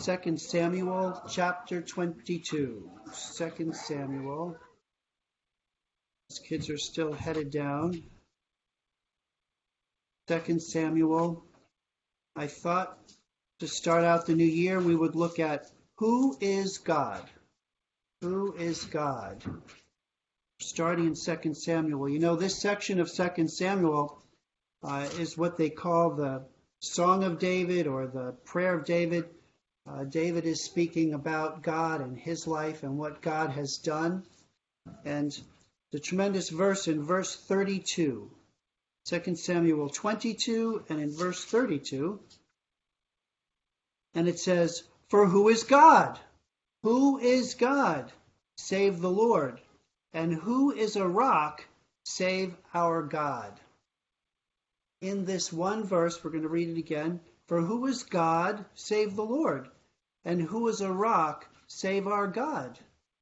2 Samuel chapter 22. 2 Samuel. These kids are still headed down. 2 Samuel. I thought to start out the new year we would look at who is God? Who is God? Starting in 2 Samuel. You know, this section of 2 Samuel is what they call the Song of David or the Prayer of David. David is speaking about God and his life and what God has done. And the tremendous verse in verse 32, 2 Samuel 22 and in verse 32, and it says, "For who is God? Who is God? Save the Lord. And who is a rock? Save our God." In this one verse, we're going to read it again. For who is God? Save the Lord. And who is a rock? Save our God.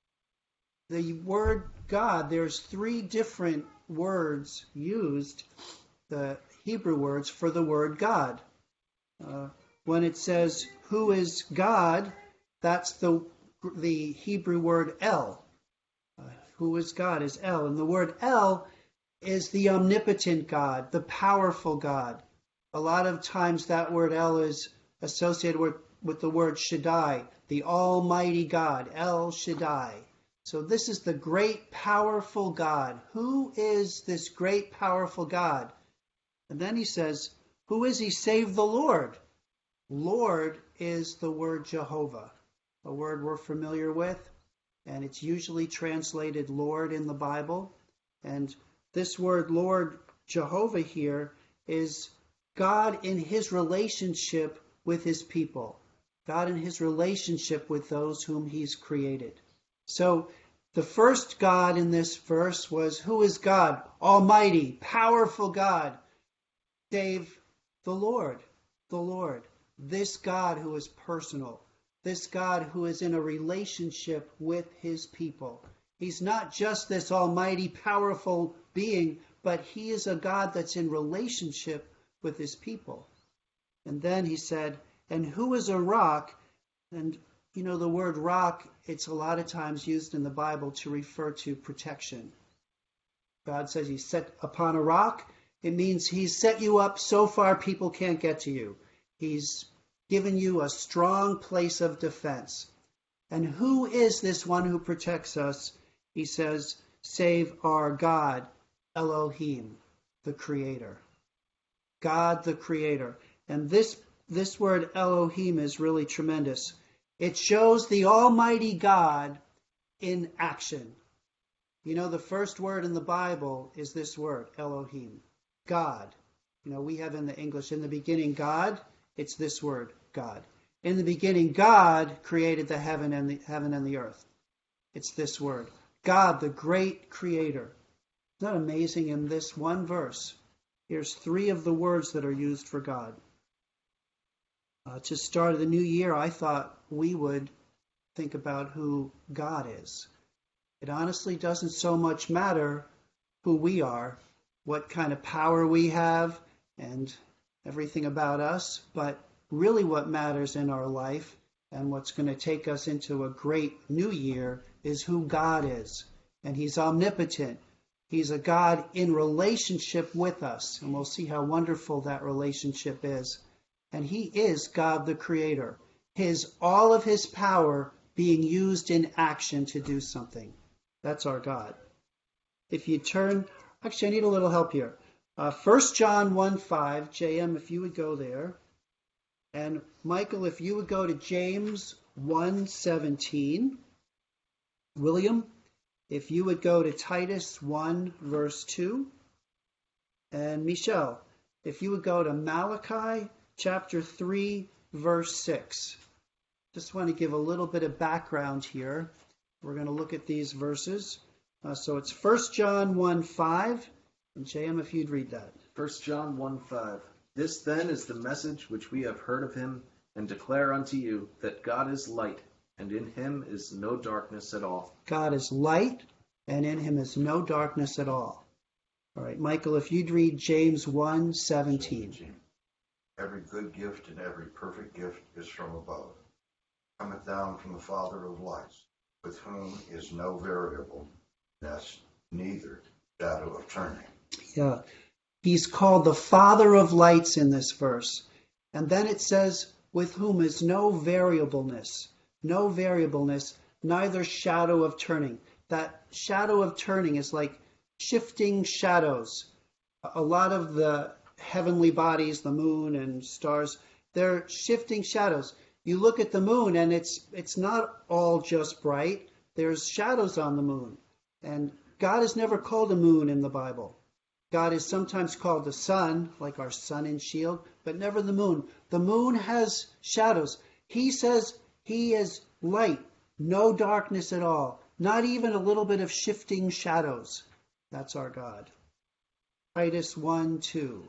The word God, there's three different words used, the Hebrew words for the word God. When it says, who is God, that's the Hebrew word El. Who is God is El. And the word El is the omnipotent God, the powerful God. A lot of times that word El is associated with the word Shaddai, the Almighty God, El Shaddai. So this is the great, powerful God. Who is this great, powerful God? And then he says, who is he? Save the Lord. Lord is the word Jehovah, a word we're familiar with, and it's usually translated Lord in the Bible. And this word Lord, Jehovah here, is God in his relationship with his people. God in his relationship with those whom he's created. So the first God in this verse was, who is God? Almighty, powerful God. Save the Lord, the Lord. This God who is personal. This God who is in a relationship with his people. He's not just this almighty, powerful being, but he is a God that's in relationship with his people. And then he said, and who is a rock? And you know, the word rock, it's a lot of times used in the Bible to refer to protection. God says he's set upon a rock. It means he's set you up so far people can't get to you. He's given you a strong place of defense. And who is this one who protects us? He says, save our God, Elohim, the Creator. God, the Creator. And this word Elohim is really tremendous. It shows the Almighty God in action. You know, the first word in the Bible is this word, Elohim, God. You know, we have in the English, in the beginning, God. It's this word, God. In the beginning, God created the heaven and the earth. It's this word, God, the great Creator. Isn't that amazing? In this one verse, here's three of the words that are used for God. To start the new year, I thought we would think about who God is. It honestly doesn't so much matter who we are, what kind of power we have, and everything about us, but really what matters in our life and what's going to take us into a great new year is who God is. And he's omnipotent. He's a God in relationship with us, and we'll see how wonderful that relationship is. And he is God the Creator. All of his power being used in action to do something. That's our God. If you turn, actually I need a little help here. 1 John 1:5, JM, if you would go there. And Michael, if you would go to James 1:17. William, if you would go to Titus 1 verse 2. And Michelle, if you would go to Malachi chapter 3 verse 6. Just want to give a little bit of background here. We're going to look at these verses. So it's 1 John 1:5. And JM, if you'd read that. 1 John 1:5. This then is the message which we have heard of him and declare unto you, that God is light, and in him is no darkness at all. God is light, and in him is no darkness at all. All right, Michael, if you'd read James 1:17. Every good gift and every perfect gift is from above, cometh down from the Father of lights, with whom is no variableness, neither shadow of turning. Yeah. He's called the Father of lights in this verse. And then it says, with whom is no variableness, neither shadow of turning. That shadow of turning is like shifting shadows. A lot of the heavenly bodies, the moon and stars, they're shifting shadows. You look at the moon and it's not all just bright. There's shadows on the moon. And God is never called a moon in the Bible. God is sometimes called the sun, like our sun and shield, but never the moon. The moon has shadows. He says he is light, no darkness at all, not even a little bit of shifting shadows. That's our God. Titus 1:2.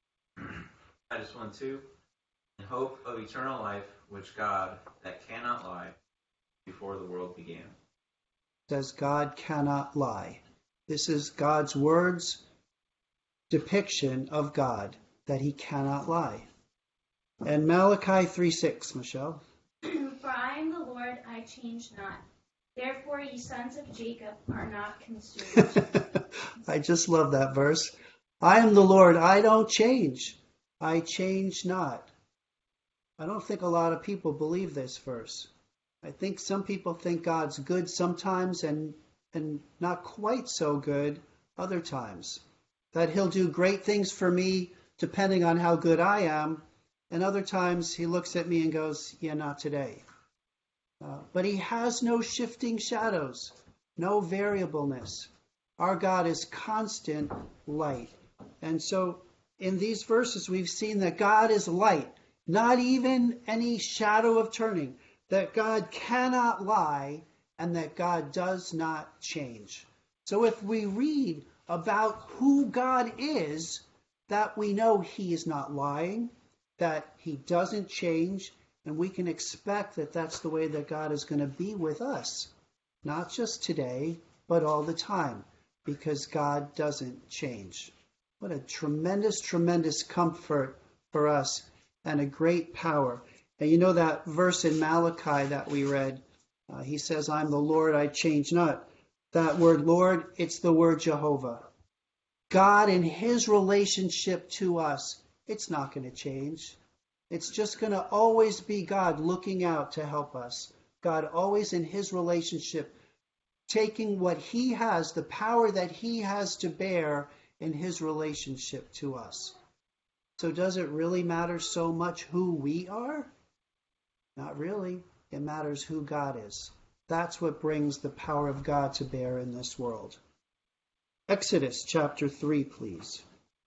Titus 1:2. In hope of eternal life, which God, that cannot lie, before the world began. Says God cannot lie. This is God's words, depiction of God, that he cannot lie. And Malachi 3:6, Michelle. For I am the Lord, I change not. Therefore ye sons of Jacob are not consumed. I just love that verse. I am the Lord, I don't change. I change not. I don't think a lot of people believe this verse. I think some people think God's good sometimes and not quite so good other times. That he'll do great things for me depending on how good I am, and other times he looks at me and goes, yeah, not today. But he has no shifting shadows, no variableness. Our God is constant light. And so in these verses we've seen that God is light, not even any shadow of turning, that God cannot lie, and that God does not change. So if we read about who God is, that we know he is not lying, that he doesn't change, and we can expect that that's the way that God is going to be with us, not just today, but all the time, because God doesn't change. What a tremendous, tremendous comfort for us and a great power. And you know that verse in Malachi that we read, he says, I'm the Lord, I change not. That word Lord, it's the word Jehovah. God in his relationship to us, it's not going to change. It's just going to always be God looking out to help us. God always in his relationship, taking what he has, the power that he has to bear in his relationship to us. So does it really matter so much who we are? Not really. It matters who God is. That's what brings the power of God to bear in this world. Exodus chapter 3, please.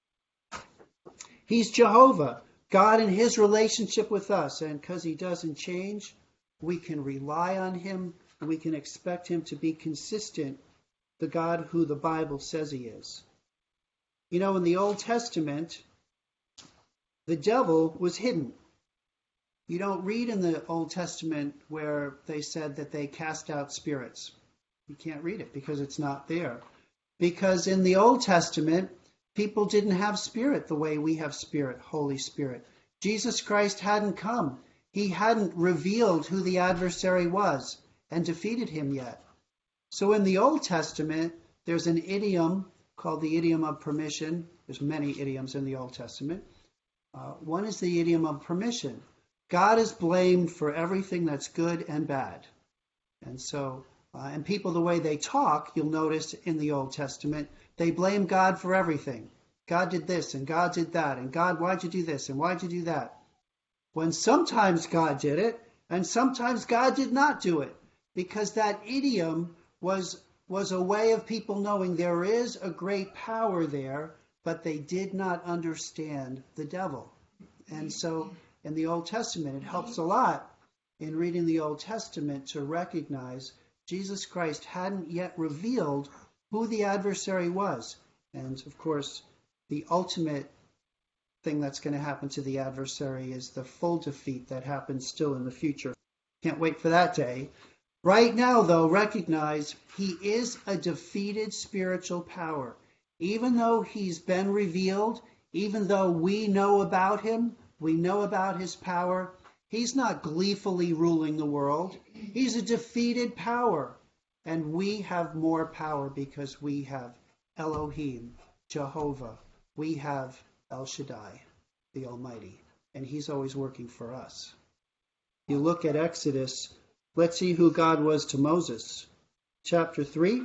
He's Jehovah, God in his relationship with us, and because he doesn't change, we can rely on him, and we can expect him to be consistent, the God who the Bible says he is. You know, in the Old Testament, the devil was hidden. You don't read in the Old Testament where they said that they cast out spirits. You can't read it because it's not there. Because in the Old Testament, people didn't have spirit the way we have spirit, Holy Spirit. Jesus Christ hadn't come. He hadn't revealed who the adversary was and defeated him yet. So in the Old Testament, there's an idiom called the idiom of permission. There's many idioms in the Old Testament. One is the idiom of permission. God is blamed for everything that's good and bad. And so, and people, the way they talk, you'll notice in the Old Testament, they blame God for everything. God did this and God did that. And God, why'd you do this and why'd you do that? When sometimes God did it and sometimes God did not do it. Because that idiom was a way of people knowing there is a great power there, but they did not understand the devil. And so in the Old Testament, it helps a lot in reading the Old Testament to recognize Jesus Christ hadn't yet revealed who the adversary was. And of course, the ultimate thing that's going to happen to the adversary is the full defeat that happens still in the future. Can't wait for that day. Right now, though, recognize he is a defeated spiritual power. Even though he's been revealed, even though we know about him, we know about his power, He's not gleefully ruling the world. He's a defeated power. And we have more power because we have Elohim, Jehovah. We have El Shaddai, the Almighty. And he's always working for us. You look at Exodus, let's see who God was to Moses. Chapter 3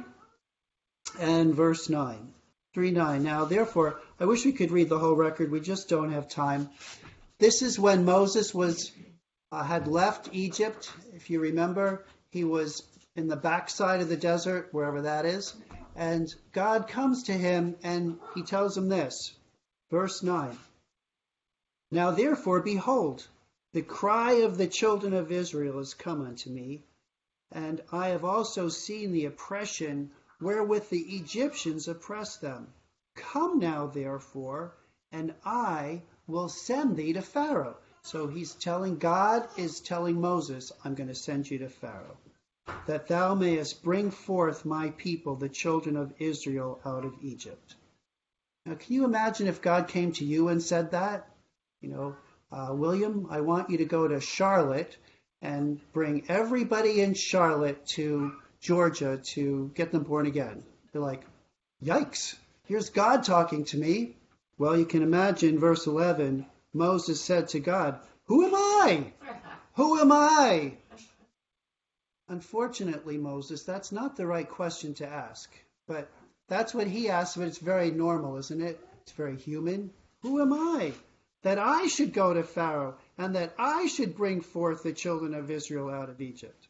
and verse 9. 3:9. Now, therefore, I wish we could read the whole record. We just don't have time. This is when Moses had left Egypt. If you remember, he was in the backside of the desert, wherever that is. And God comes to him and he tells him this. Verse 9. Now, therefore, behold, the cry of the children of Israel is come unto me, and I have also seen the oppression wherewith the Egyptians oppress them. Come now, therefore, and I will send thee to Pharaoh. So God is telling Moses, I'm going to send you to Pharaoh, that thou mayest bring forth my people, the children of Israel, out of Egypt. Now, can you imagine if God came to you and said that? William, I want you to go to Charlotte and bring everybody in Charlotte to Georgia to get them born again. They're like, yikes, here's God talking to me. Well, you can imagine verse 11, Moses said to God, who am I? Who am I? Unfortunately, Moses, that's not the right question to ask. But that's what he asked, but it's very normal, isn't it? It's very human. Who am I? That I should go to Pharaoh and that I should bring forth the children of Israel out of Egypt.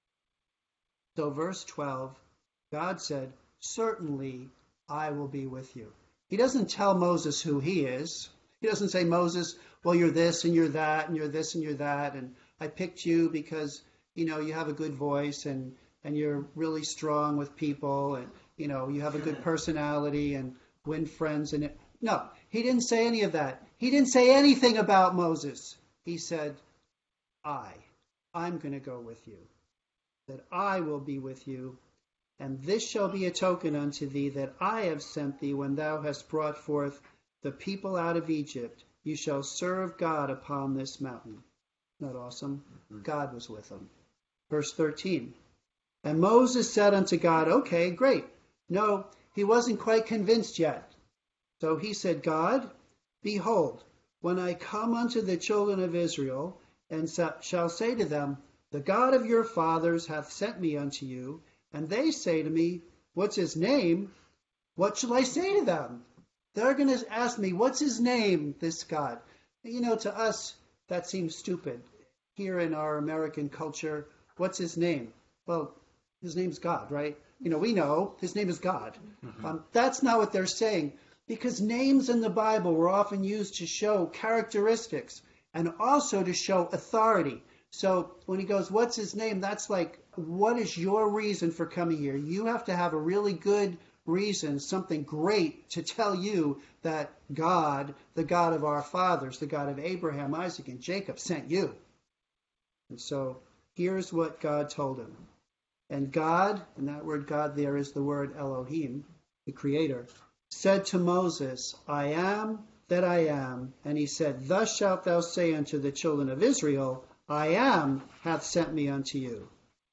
So verse 12, God said, certainly I will be with you. He doesn't tell Moses who he is. He doesn't say, Moses, well, you're this and you're that and you're this and you're that. And I picked you because, you have a good voice and you're really strong with people and, you have a good personality and win friends. And no, he didn't say any of that. He didn't say anything about Moses. He said, I'm going to go with you, that I will be with you. And this shall be a token unto thee that I have sent thee when thou hast brought forth the people out of Egypt. You shall serve God upon this mountain. Isn't that awesome? God was with them. Verse 13. And Moses said unto God, okay, great. No, he wasn't quite convinced yet. So he said, God, behold, when I come unto the children of Israel, and shall say to them, the God of your fathers hath sent me unto you, and they say to me, what's his name? What shall I say to them? They're going to ask me, what's his name, this God? To us, that seems stupid. Here in our American culture, what's his name? Well, his name's God, right? We know his name is God. That's not what they're saying, because names in the Bible were often used to show characteristics and also to show authority. So when he goes, what's his name? That's like, what is your reason for coming here? You have to have a really good reason, something great to tell you that God, the God of our fathers, the God of Abraham, Isaac, and Jacob sent you. And so here's what God told him. And God, and that word God there is the word Elohim, the Creator, said to Moses, I am that I am. And he said, thus shalt thou say unto the children of Israel, I am hath sent me unto you.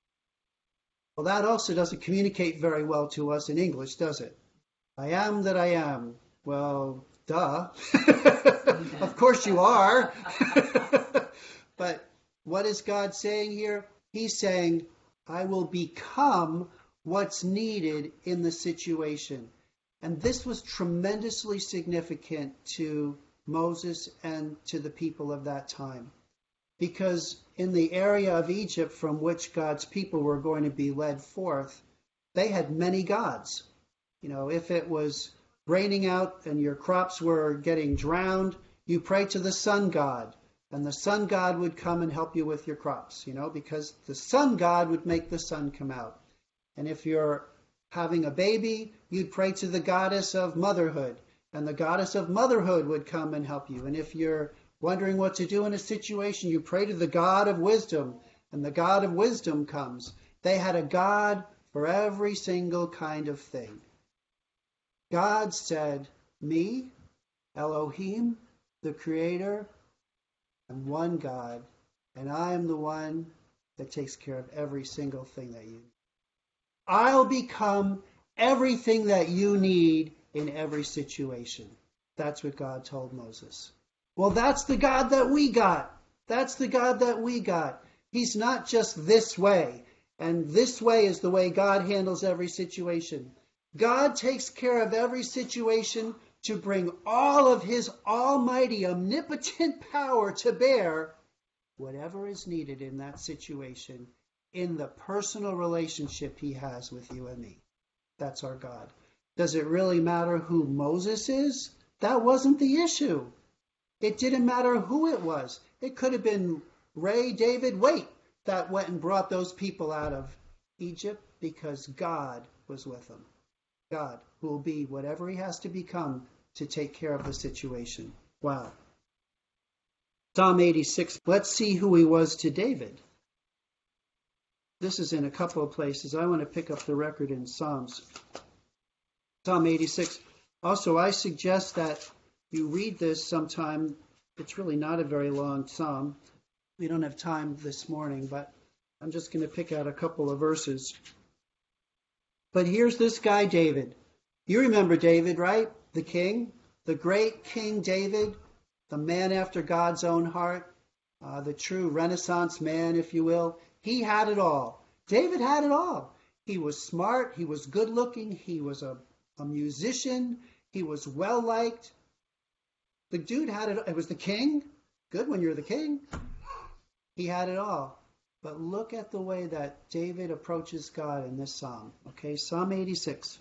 Well, that also doesn't communicate very well to us in English, does it? I am that I am. Well, duh. Of course you are. But what is God saying here? He's saying, I will become what's needed in the situation. And this was tremendously significant to Moses and to the people of that time. Because in the area of Egypt from which God's people were going to be led forth, they had many gods. If it was raining out and your crops were getting drowned, you pray to the sun god, and the sun god would come and help you with your crops, because the sun god would make the sun come out. And if you're having a baby, you'd pray to the goddess of motherhood, and the goddess of motherhood would come and help you. And if you're wondering what to do in a situation, you pray to the God of wisdom, and the God of wisdom comes. They had a God for every single kind of thing. God said, me, Elohim, the Creator, and one God, and I am the one that takes care of every single thing that you need. I'll become everything that you need in every situation. That's what God told Moses. Well, that's the God that we got. That's the God that we got. He's not just this way, and this way is the way God handles every situation. God takes care of every situation to bring all of his almighty, omnipotent power to bear whatever is needed in that situation, in the personal relationship he has with you and me. That's our God. Does it really matter who Moses is? That wasn't the issue. It didn't matter who it was. It could have been Ray David Waite that went and brought those people out of Egypt, because God was with them. God, who will be whatever he has to become to take care of the situation. Wow. Psalm 86. Let's see who he was to David. This is in a couple of places. I want to pick up the record in Psalms. Psalm 86. Also, I suggest that you read this sometime. It's really not a very long psalm. We don't have time this morning, but I'm just going to pick out a couple of verses. But here's this guy, David. You remember David, right? The king, the great King David, the man after God's own heart, the true Renaissance man, if you will. He had it all. David had it all. He was smart. He was good looking. He was a musician. He was well liked. The dude had it. It was the king. Good when you're the king. He had it all. But look at the way that David approaches God in this psalm. Okay, Psalm 86.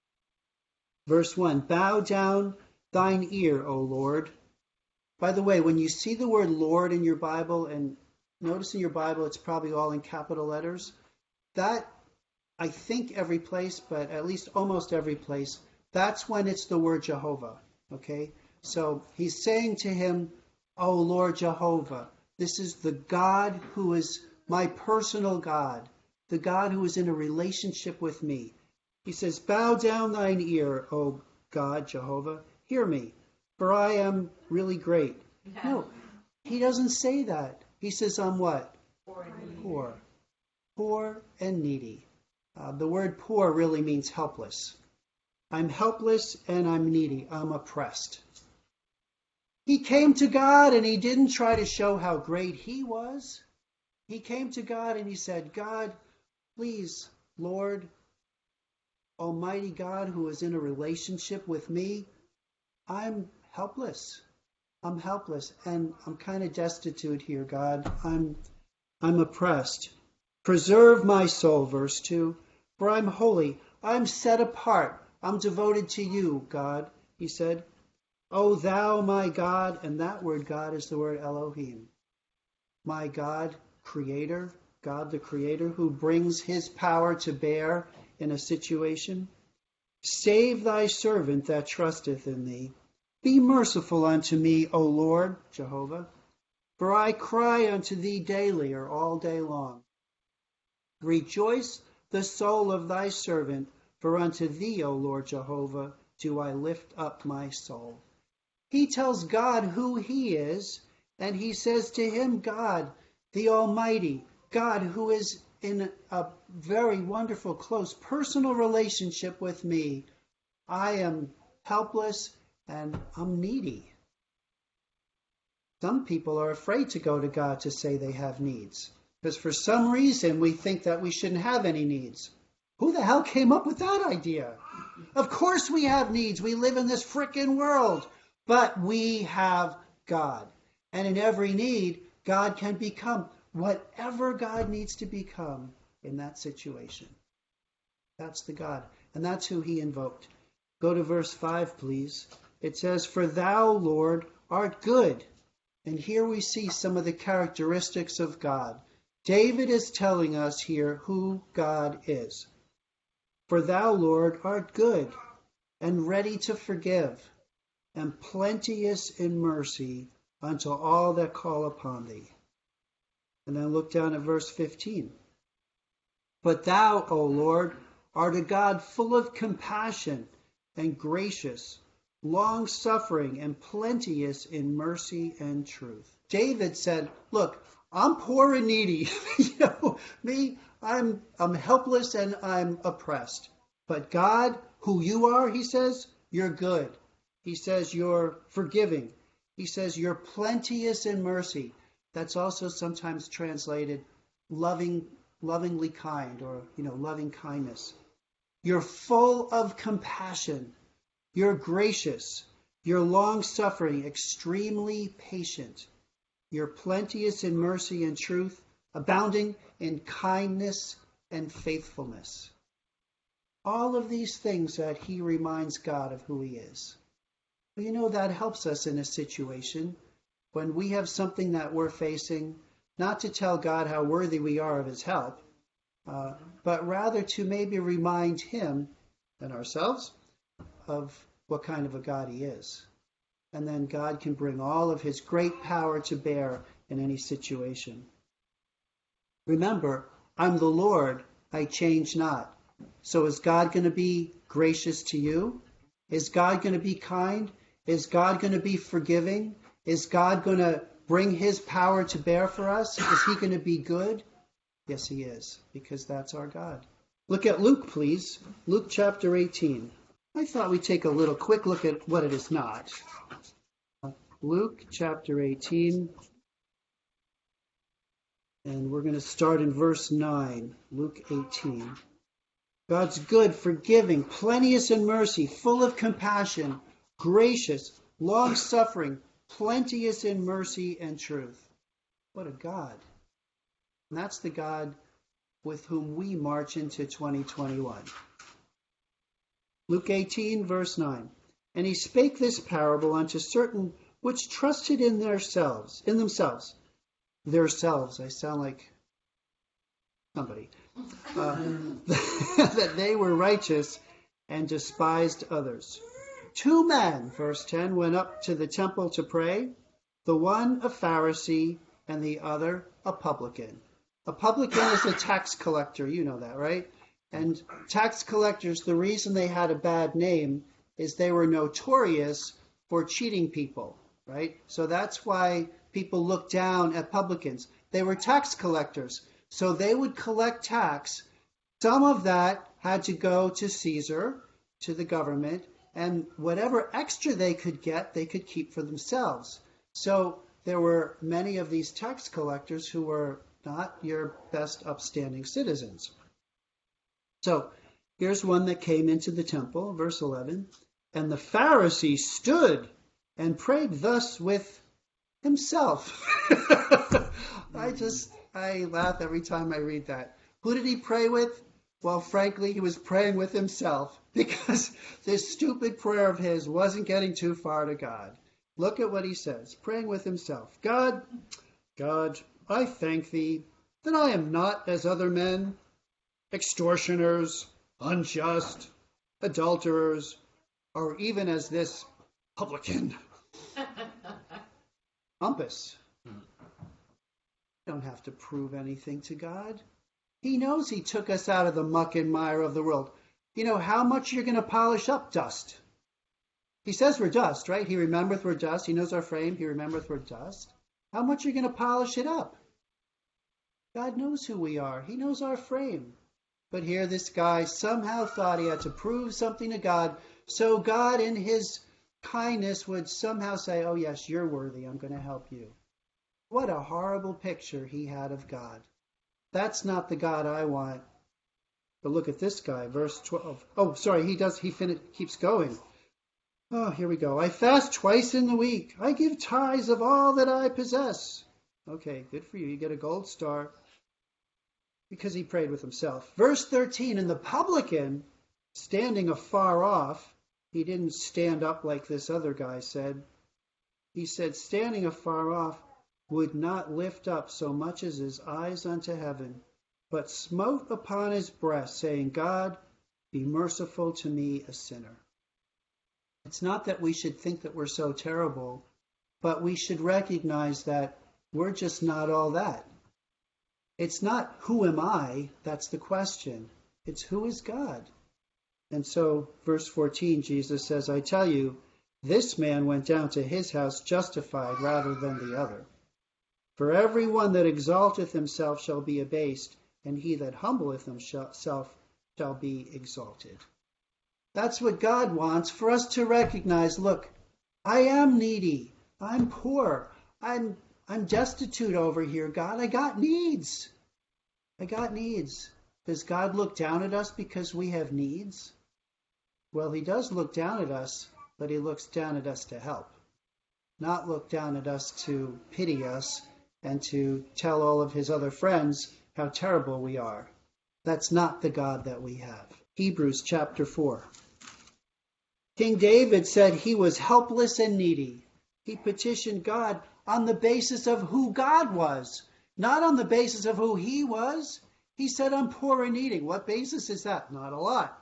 Verse 1. Bow down thine ear, O Lord. By the way, when you see the word Lord in your Bible, and notice in your Bible it's probably all in capital letters, that, I think every place, but at least almost every place, that's when it's the word Jehovah. Okay? So he's saying to him, O Lord Jehovah, this is the God who is my personal God, the God who is in a relationship with me. He says, bow down thine ear, O God, Jehovah, hear me, for I am really great. No, he doesn't say that. He says, I'm what? Poor. Poor and needy. The word poor really means helpless. I'm helpless and I'm needy. I'm oppressed. He came to God and he didn't try to show how great he was. He came to God and he said, God, please, Lord, Almighty God who is in a relationship with me, I'm helpless. I'm helpless and I'm kind of destitute here, God. I'm oppressed. Preserve my soul, verse 2, for I'm holy. I'm set apart. I'm devoted to you, God, he said. O thou, my God, and that word God is the word Elohim. My God, Creator, God the Creator, who brings his power to bear in a situation. Save thy servant that trusteth in thee. Be merciful unto me, O Lord, Jehovah, for I cry unto thee daily or all day long. Rejoice the soul of thy servant, for unto thee, O Lord Jehovah, do I lift up my soul. He tells God who he is, and he says to him, God, the Almighty, God who is in a very wonderful, close, personal relationship with me. I am helpless and I'm needy. Some people are afraid to go to God to say they have needs, because for some reason we think that we shouldn't have any needs. Who the hell came up with that idea? Of course we have needs. We live in this frickin' world. But we have God. And in every need, God can become whatever God needs to become in that situation. That's the God. And that's who he invoked. Go to verse 5, please. It says, for thou, Lord, art good. And here we see some of the characteristics of God. David is telling us here who God is. For thou, Lord, art good and ready to forgive, and plenteous in mercy unto all that call upon thee. And then look down at verse 15. But thou, O Lord, art a God full of compassion and gracious, long-suffering and plenteous in mercy and truth. David said, look, I'm poor and needy. Me, I'm helpless and I'm oppressed. But God, who you are, he says, you're good. He says you're forgiving. He says you're plenteous in mercy. That's also sometimes translated lovingly kind, or loving kindness. You're full of compassion. You're gracious. You're long-suffering, extremely patient. You're plenteous in mercy and truth, abounding in kindness and faithfulness. All of these things that he reminds God of who he is. Well, that helps us in a situation when we have something that we're facing, not to tell God how worthy we are of his help, but rather to maybe remind him and ourselves of what kind of a God he is. And then God can bring all of his great power to bear in any situation. Remember, I'm the Lord, I change not. So is God going to be gracious to you? Is God going to be kind? Is God going to be forgiving? Is God going to bring his power to bear for us? Is he going to be good? Yes, he is, because that's our God. Look at Luke, please. Luke chapter 18. I thought we'd take a quick look at what it is not. Luke chapter 18. And we're going to start in verse 9. Luke 18. God's good, forgiving, plenteous in mercy, full of compassion, gracious, long-suffering, plenteous in mercy and truth. What a God. And that's the God with whom we march into 2021. Luke 18, verse 9. And he spake this parable unto certain which trusted in themselves. I sound like somebody. That they were righteous and despised others. 2 men, verse 10, went up to the temple to pray, the one a Pharisee and the other a publican. A publican is a tax collector, you know that, right? And tax collectors, the reason they had a bad name is they were notorious for cheating people, right? So that's why people look down at publicans. They were tax collectors. So they would collect tax. Some of that had to go to Caesar, to the government, and whatever extra they could get, they could keep for themselves. So there were many of these tax collectors who were not your best upstanding citizens. So here's one that came into the temple, verse 11. And the Pharisee stood and prayed thus with himself. I laugh every time I read that. Who did he pray with? Well, frankly, he was praying with himself because this stupid prayer of his wasn't getting too far to God. Look at what he says, praying with himself. God, I thank thee that I am not as other men, extortioners, unjust, adulterers, or even as this publican. Umpus. Don't have to prove anything to God. He knows he took us out of the muck and mire of the world. You know how much you're going to polish up dust. He says we're dust, right? He remembereth we're dust. He knows our frame. He remembereth we're dust. How much are you going to polish it up? God knows who we are. He knows our frame. But here this guy somehow thought he had to prove something to God. So God in his kindness would somehow say, oh yes, you're worthy. I'm going to help you. What a horrible picture he had of God. That's not the God I want. But look at this guy, verse 12. Oh, sorry, he keeps going. Oh, here we go. I fast twice in the week. I give tithes of all that I possess. Okay, good for you. You get a gold star because he prayed with himself. Verse 13, and the publican, standing afar off, he didn't stand up like this other guy said. He said, standing afar off, would not lift up so much as his eyes unto heaven, but smote upon his breast, saying, God, be merciful to me, a sinner. It's not that we should think that we're so terrible, but we should recognize that we're just not all that. It's not who am I, that's the question. It's who is God? And so, verse 14, Jesus says, I tell you, this man went down to his house justified rather than the other. For every one that exalteth himself shall be abased, and he that humbleth himself shall be exalted. That's what God wants, for us to recognize, look, I am needy. I'm poor. I'm destitute over here, God. I got needs. Does God look down at us because we have needs? Well, he does look down at us, but he looks down at us to help. Not look down at us to pity us and to tell all of his other friends how terrible we are. That's not the God that we have. Hebrews chapter 4. King David said he was helpless and needy. He petitioned God on the basis of who God was, not on the basis of who he was. He said, I'm poor and needy. What basis is that? Not a lot.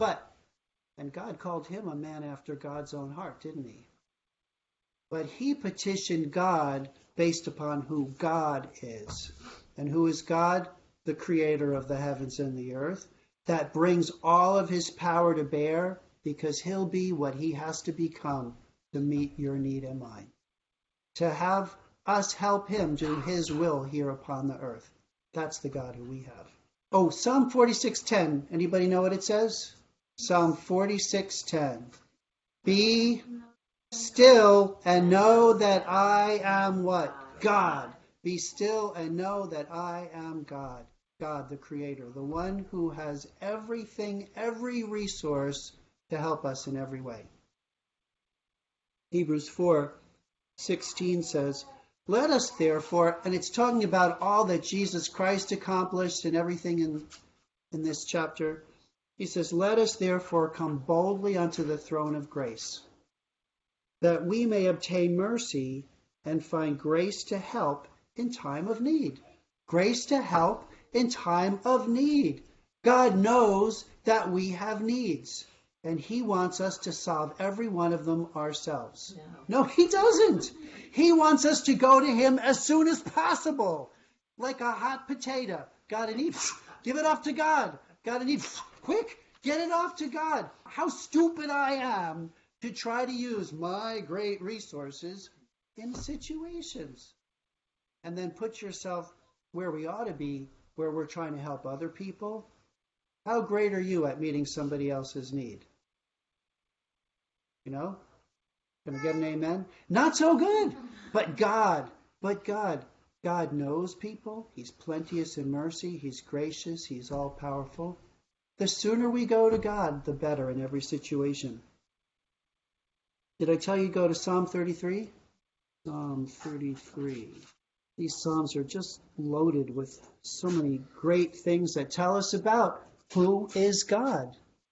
And God called him a man after God's own heart, didn't he? But he petitioned God based upon who God is. And who is God? The creator of the heavens and the earth. That brings all of his power to bear because he'll be what he has to become to meet your need and mine. To have us help him do his will here upon the earth. That's the God who we have. Oh, Psalm 46:10. Anybody know what it says? Psalm 46:10. Be still and know that I am what? God. Be still and know that I am God. God, the Creator, the one who has everything, every resource to help us in every way. Hebrews 4:16 says, let us therefore, and it's talking about all that Jesus Christ accomplished and everything in this chapter. He says, let us therefore come boldly unto the throne of grace, that we may obtain mercy and find grace to help in time of need. Grace to help in time of need. God knows that we have needs, and he wants us to solve every one of them ourselves. No, he doesn't. He wants us to go to him as soon as possible, like a hot potato. Got a need? Give it off to God. Got a need? Quick, get it off to God. How stupid I am to try to use my great resources in situations. And then put yourself where we ought to be, where we're trying to help other people. How great are you at meeting somebody else's need? You know? Can I get an amen? Not so good. But God knows people. He's plenteous in mercy. He's gracious. He's all powerful. The sooner we go to God, the better in every situation. Did I tell you go to Psalm 33? Psalm 33. These Psalms are just loaded with so many great things that tell us about who is God.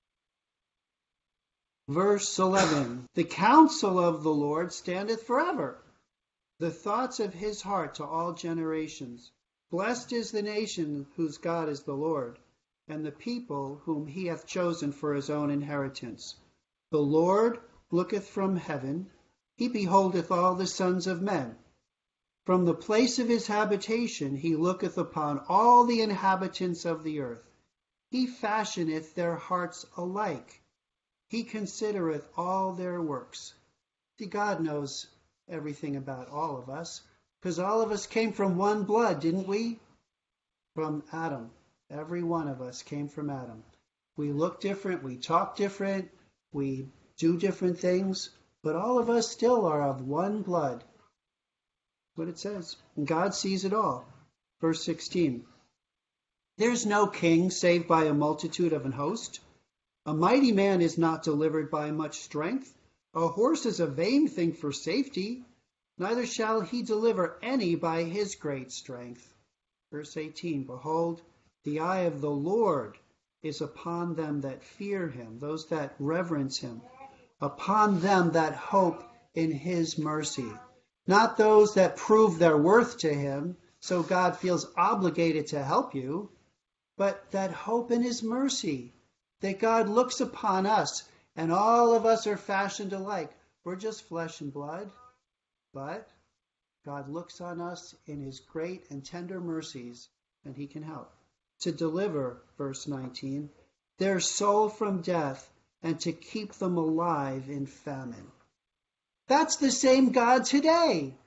Verse 11. The counsel of the Lord standeth forever, the thoughts of his heart to all generations. Blessed is the nation whose God is the Lord, and the people whom he hath chosen for his own inheritance. The Lord looketh from heaven, he beholdeth all the sons of men. From the place of his habitation he looketh upon all the inhabitants of the earth. He fashioneth their hearts alike. He considereth all their works. See, God knows everything about all of us, because all of us came from one blood, didn't we? From Adam. Every one of us came from Adam. We look different, we talk different, we do different things, but all of us still are of one blood. What it says. And God sees it all. Verse 16. There's no king saved by a multitude of an host. A mighty man is not delivered by much strength. A horse is a vain thing for safety. Neither shall he deliver any by his great strength. Verse 18. Behold, the eye of the Lord is upon them that fear him, those that reverence him, upon them that hope in his mercy. Not those that prove their worth to him, so God feels obligated to help you, but that hope in his mercy, that God looks upon us, and all of us are fashioned alike. We're just flesh and blood, but God looks on us in his great and tender mercies, and he can help. To deliver, verse 19, their soul from death, and to keep them alive in famine. That's the same God today.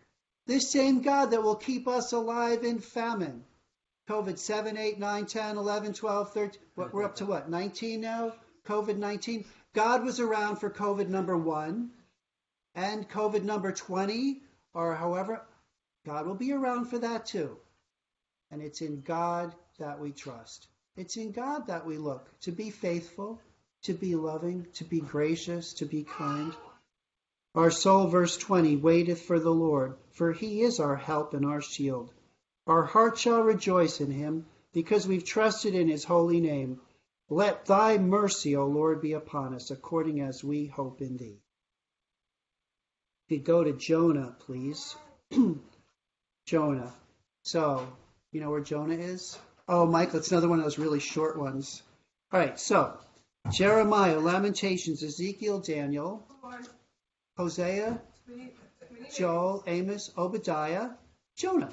This same God that will keep us alive in famine. COVID 7, 8, 9, 10, 11, 12, 13. We're up to what? 19 now? COVID-19. God was around for COVID number 1 and COVID number 20, or however. God will be around for that too. And it's in God that we trust. It's in God that we look to be faithful, to be loving, to be gracious, to be kind. Our soul, verse 20, waiteth for the Lord, for he is our help and our shield. Our heart shall rejoice in him, because we've trusted in his holy name. Let thy mercy, O Lord, be upon us, according as we hope in thee. If you go to Jonah, please. Jonah. So, you know where Jonah is? Oh, Michael, it's another one of those really short ones. All right, so Jeremiah, Lamentations, Ezekiel, Daniel, Hosea, Joel, Amos, Obadiah, Jonah.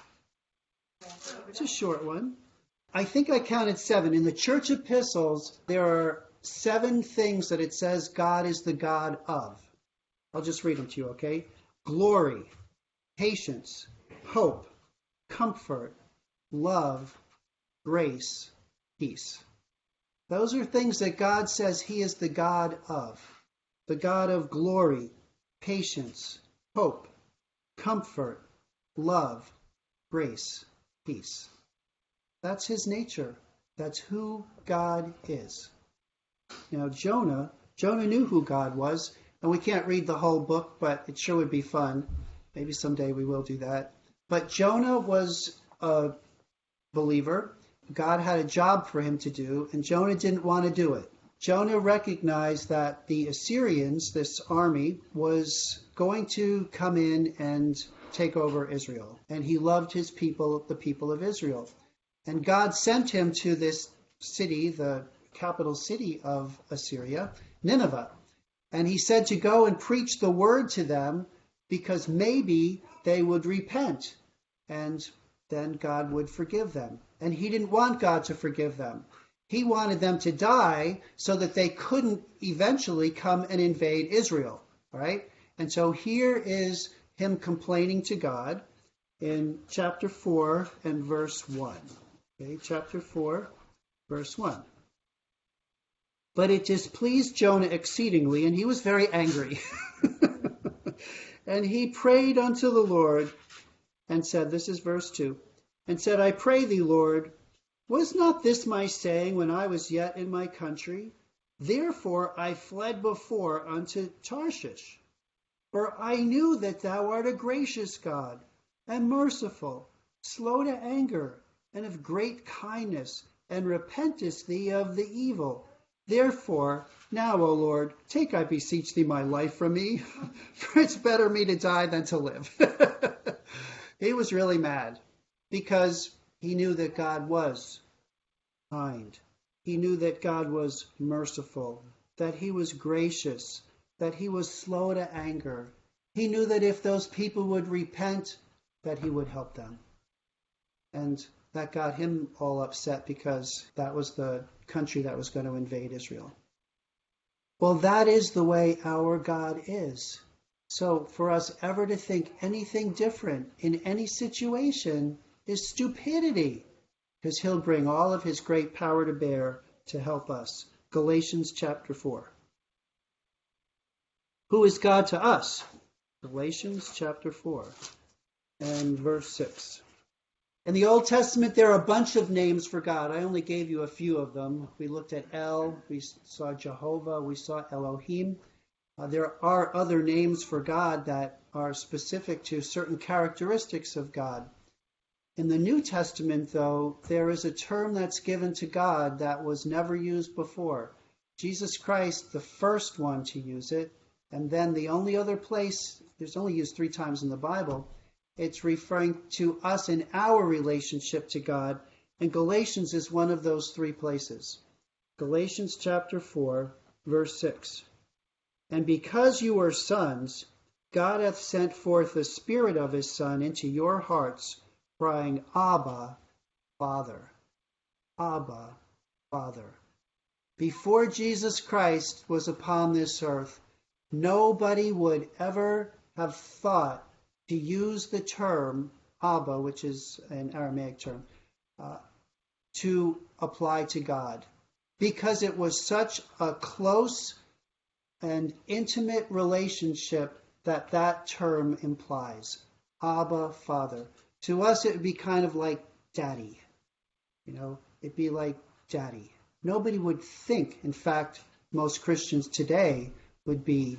It's a short one. I think I counted 7. In the church epistles, there are 7 things that it says God is the God of. I'll just read them to you, okay? Glory, patience, hope, comfort, love, grace, peace. Those are things that God says he is the God of. The God of glory, patience, hope, comfort, love, grace, peace. That's his nature. That's who God is. Now, Jonah knew who God was, and we can't read the whole book, but it sure would be fun. Maybe someday we will do that. But Jonah was a believer. God had a job for him to do, and Jonah didn't want to do it. Jonah recognized that the Assyrians, this army, was going to come in and take over Israel. And he loved his people, the people of Israel. And God sent him to this city, the capital city of Assyria, Nineveh. And he said to go and preach the word to them because maybe they would repent and then God would forgive them. And he didn't want God to forgive them. He wanted them to die so that they couldn't eventually come and invade Israel. All right? And so here is him complaining to God in chapter 4 and verse 1. Okay, chapter 4, verse 1. But it displeased Jonah exceedingly, and he was very angry. And he prayed unto the Lord and said, this is verse 2, and said, I pray thee, Lord, was not this my saying when I was yet in my country? Therefore I fled before unto Tarshish. For I knew that thou art a gracious God, and merciful, slow to anger, and of great kindness, and repentest thee of the evil. Therefore, now, O Lord, take, I beseech thee, my life from me, for it's better me to die than to live. He was really mad because he knew that God was kind. He knew that God was merciful, that he was gracious, that he was slow to anger. He knew that if those people would repent, that he would help them. And that got him all upset because that was the country that was going to invade Israel. Well, that is the way our God is. So for us ever to think anything different in any situation is stupidity, because he'll bring all of his great power to bear to help us. Galatians chapter 4. Who is God to us? Galatians chapter 4 and verse 6. In the Old Testament, there are a bunch of names for God. I only gave you a few of them. We looked at El, we saw Jehovah, we saw Elohim. There are other names for God that are specific to certain characteristics of God. In the New Testament, though, there is a term that's given to God that was never used before. Jesus Christ, the first one to use it, and then the only other place, it's only used 3 times in the Bible, it's referring to us in our relationship to God, and Galatians is one of those 3 places. Galatians chapter 4, verse 6. And because you are sons, God hath sent forth the Spirit of his Son into your hearts, crying, Abba, Father. Abba, Father. Before Jesus Christ was upon this earth, nobody would ever have thought to use the term Abba, which is an Aramaic term, to apply to God, because it was such a close and intimate relationship that term implies. Abba, Father. To us, it would be kind of like daddy. It'd be like daddy. Nobody would think, in fact, most Christians today would be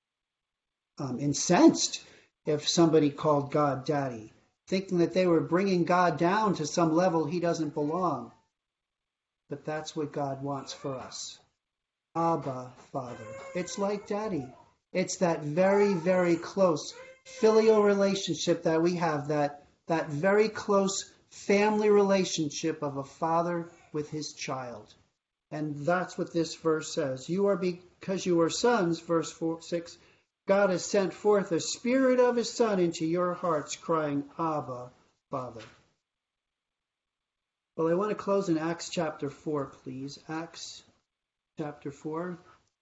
incensed if somebody called God daddy, thinking that they were bringing God down to some level he doesn't belong. But that's what God wants for us. Abba, Father. It's like daddy. It's that very, very close filial relationship that we have, that very close family relationship of a father with his child. And that's what this verse says. Because you are sons, verse 6, God has sent forth a spirit of his Son into your hearts, crying, Abba, Father. Well, I want to close in Acts chapter 4, please. Acts chapter 4.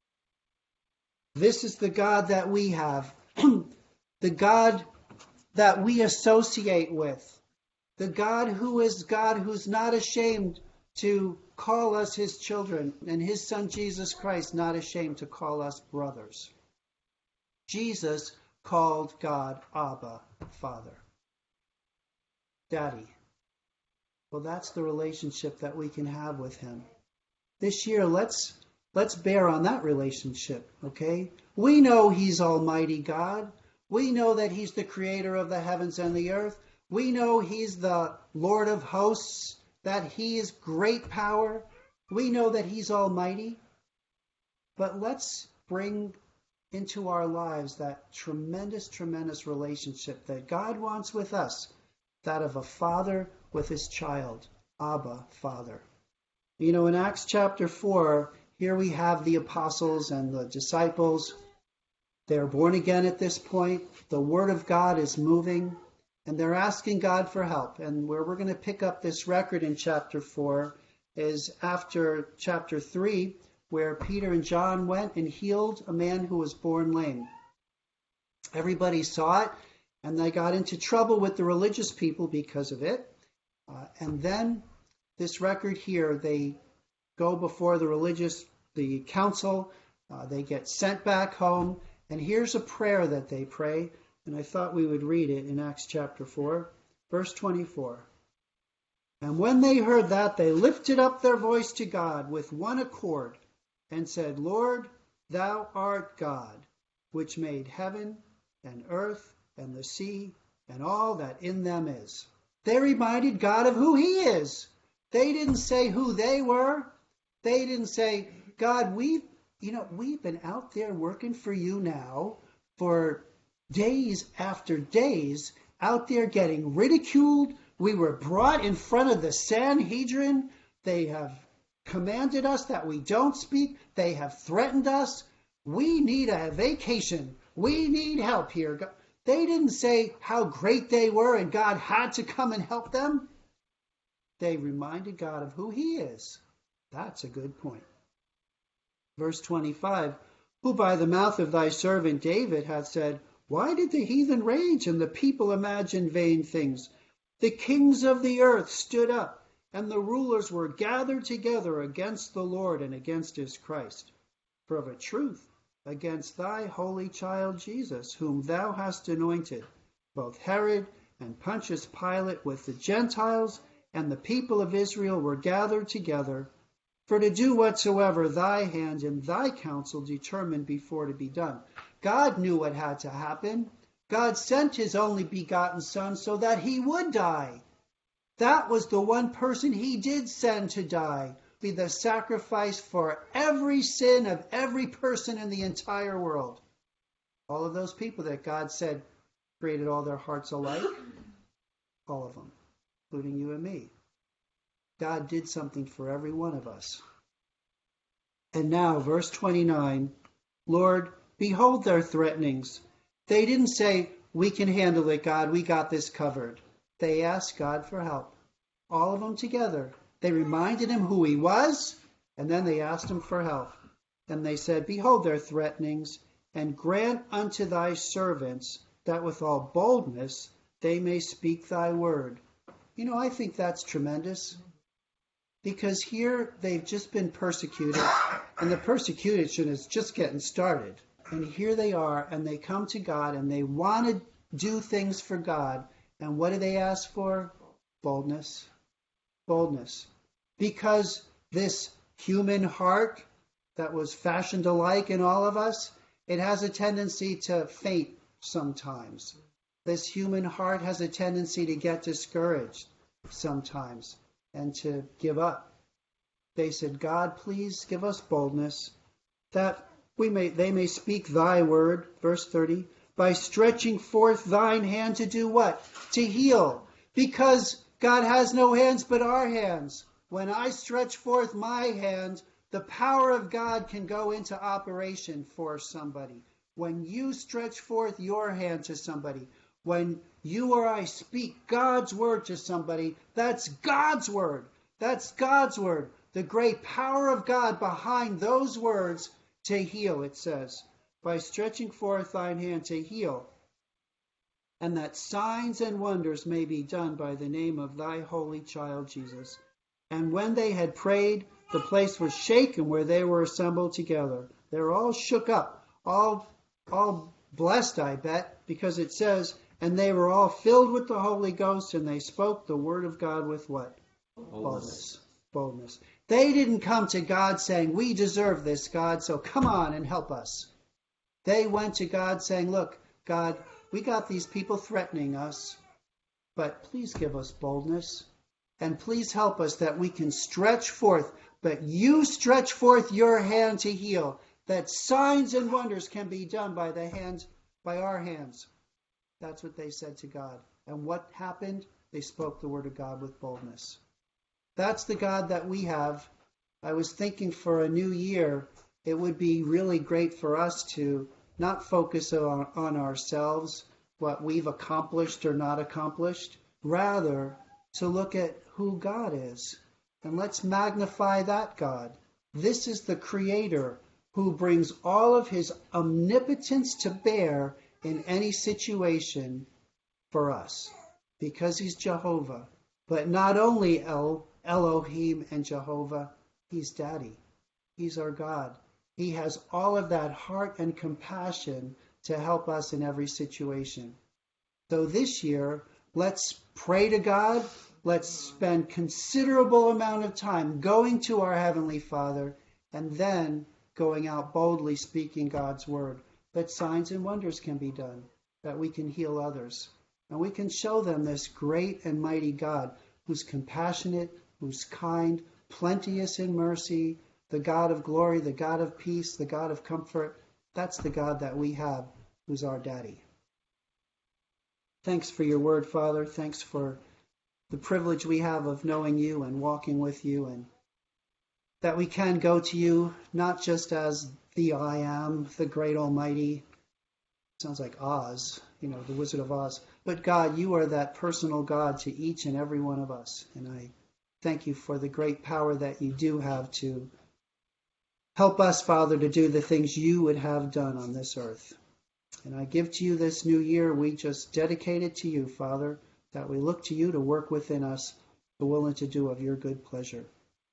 This is the God that we have, the God that we associate with, the God who's not ashamed to call us his children, and his Son Jesus Christ not ashamed to call us brothers. Jesus called God Abba, Father. Daddy. Well, that's the relationship that we can have with him. This year, let's bear on that relationship, okay? We know he's Almighty God. We know that he's the creator of the heavens and the earth. We know he's the Lord of hosts, that he is great power. We know that he's almighty. But let's bring into our lives that tremendous, tremendous relationship that God wants with us, that of a father with his child, Abba, Father. In Acts chapter 4, here we have the apostles and the disciples. They're born again at this point. The word of God is moving, and they're asking God for help. And where we're going to pick up this record in chapter 4 is after chapter 3, where Peter and John went and healed a man who was born lame. Everybody saw it, and they got into trouble with the religious people because of it. And then this record here, they go before the council, they get sent back home, and here's a prayer that they pray, and I thought we would read it in Acts chapter 4, verse 24. And when they heard that, they lifted up their voice to God with one accord, and said, Lord, thou art God, which made heaven and earth and the sea and all that in them is. They reminded God of who he is. They didn't say who they were. They didn't say, God, we've been out there working for you now for days after days, out there getting ridiculed. We were brought in front of the Sanhedrin. They have commanded us that we don't speak. They have threatened us. We need a vacation. We need help here. They didn't say how great they were and God had to come and help them. They reminded God of who he is. That's a good point. Verse 25, who by the mouth of thy servant David hath said, why did the heathen rage and the people imagine vain things? The kings of the earth stood up, and the rulers were gathered together against the Lord and against his Christ. For of a truth, against thy holy child Jesus, whom thou hast anointed, both Herod and Pontius Pilate with the Gentiles and the people of Israel were gathered together, for to do whatsoever thy hand and thy counsel determined before to be done. God knew what had to happen. God sent his only begotten Son so that he would die. That was the one person he did send to die, be the sacrifice for every sin of every person in the entire world. All of those people that God said created all their hearts alike, all of them, including you and me. God did something for every one of us. And now, verse 29, Lord, behold their threatenings. They didn't say, we can handle it, God, we got this covered. They asked God for help. All of them together. They reminded him who he was, and then they asked him for help. And they said, behold their threatenings, and grant unto thy servants that with all boldness they may speak thy word. You know, I think that's tremendous. Because here they've just been persecuted, and the persecution is just getting started. And here they are, and they come to God, and they want to do things for God. And what do they ask for? Boldness. Boldness. Because this human heart that was fashioned alike in all of us, it has a tendency to faint sometimes. This human heart has a tendency to get discouraged sometimes and to give up. They said, God, please give us boldness that they may speak thy word, verse 30, by stretching forth thine hand to do what? To heal. Because God has no hands but our hands. When I stretch forth my hand, the power of God can go into operation for somebody. When you stretch forth your hand to somebody, when you or I speak God's word to somebody, that's God's word. That's God's word. The great power of God behind those words to heal, it says, by stretching forth thine hand to heal, and that signs and wonders may be done by the name of thy holy child Jesus. And when they had prayed, the place was shaken where they were assembled together. They were all shook up, all blessed, I bet, because it says, and they were all filled with the Holy Ghost, and they spoke the word of God with what? Boldness. Boldness. They didn't come to God saying, we deserve this, God, so come on and help us. They went to God saying, look, God, we got these people threatening us, but please give us boldness, and please help us that we can stretch forth, but you stretch forth your hand to heal, that signs and wonders can be done by our hands. That's what they said to God. And what happened? They spoke the word of God with boldness. That's the God that we have. I was thinking for a new year, it would be really great for us to not focus on ourselves, what we've accomplished or not accomplished, rather to look at who God is. And let's magnify that God. This is the Creator who brings all of his omnipotence to bear in any situation for us, because he's Jehovah. But not only Elohim and Jehovah, he's Daddy. He's our God. He has all of that heart and compassion to help us in every situation. So this year, let's pray to God. Let's spend considerable amount of time going to our Heavenly Father and then going out boldly speaking God's word. That signs and wonders can be done, that we can heal others. And we can show them this great and mighty God who's compassionate, who's kind, plenteous in mercy, the God of glory, the God of peace, the God of comfort. That's the God that we have, who's our Daddy. Thanks for your word, Father. Thanks for the privilege we have of knowing you and walking with you, and that we can go to you not just as the I am, the great almighty. Sounds like Oz, the Wizard of Oz. But God, you are that personal God to each and every one of us. And I thank you for the great power that you do have to help us, Father, to do the things you would have done on this earth. And I give to you this new year, we just dedicate it to you, Father, that we look to you to work within us, the will and to do of your good pleasure.